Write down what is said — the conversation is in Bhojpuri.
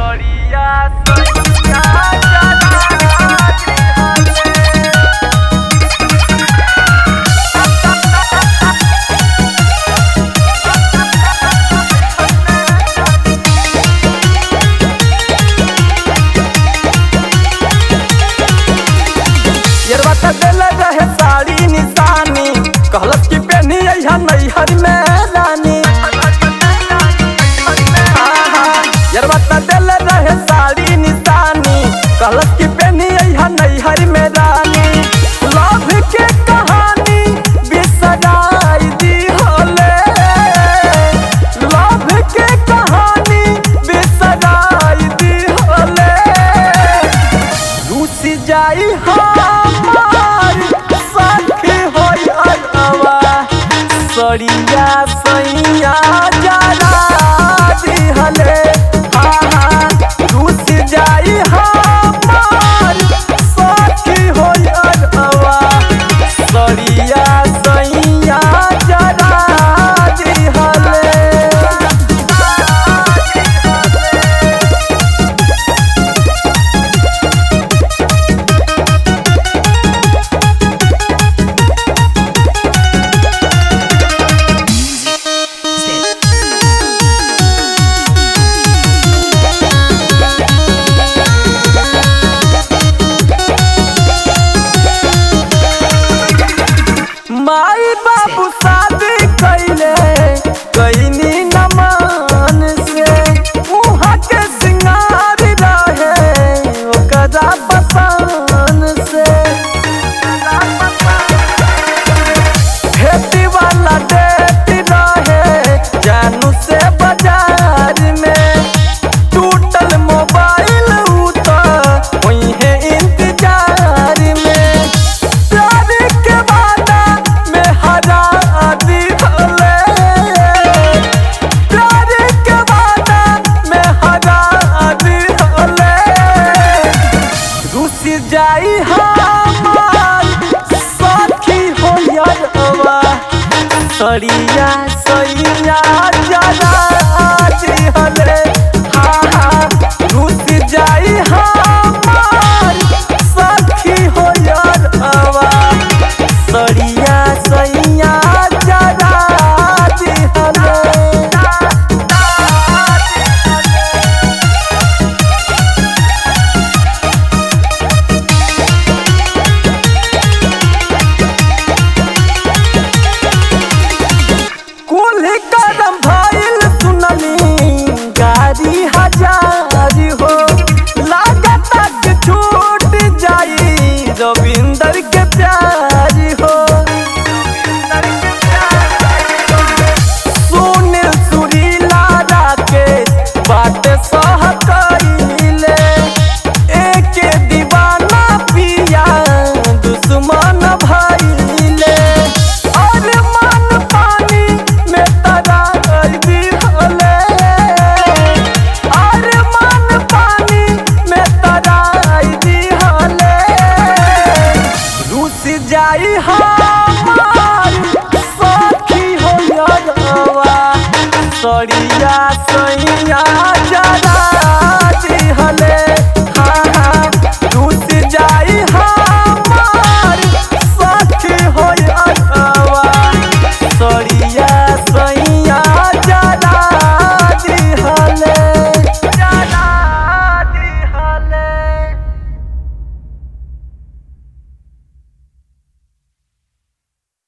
सड़िया सैया जरा येरवा त देले रहे साड़ी निशानी कहलस कि पहनी अइहा नैहर में रानी। येरवा त देले रहे साड़ी निशानी कहलस कि पहनी अइहा नैहर में रानी। लव के कहानी बिसराई दी होले, लव के कहानी बिसराई दी होले। रूसी जाई सड़िया सैया जरा दिहले रूस जाई हमार सखी हो अरवा। सड़िया सैया जरा दिहले माई बाबू शादी कैले कैनी नमान से उहाँ के सिंगार रहे ओकरा पसान से। खेती वाला डेट रहे जानू से बाजार में टूटल मोबाइल उता वही है इंतजार में। प्यार के वादा में हरा दिहले, प्यार के वादा में हरा दिहले। रूस जाई हमार सखी हो अरवा। सड़िया सैया जरा दिहले रूस जाई हमार सखी हो अरवा। सड़िया सैया जरा दिहले कुल करम भइल सुनली गाड़ी हजार हो। लागत के छूट जाई रविंदर के प्यार हो। सुनील सुरीला राकेश बात सह कइले एक दीवाना पिया दुश्मन भइले। अरमान पानी में तराई दिहले, अरमान पानी में तराई दिहले। रूस जाई हमार सखी हो अरवा। सड़िया सैया जरा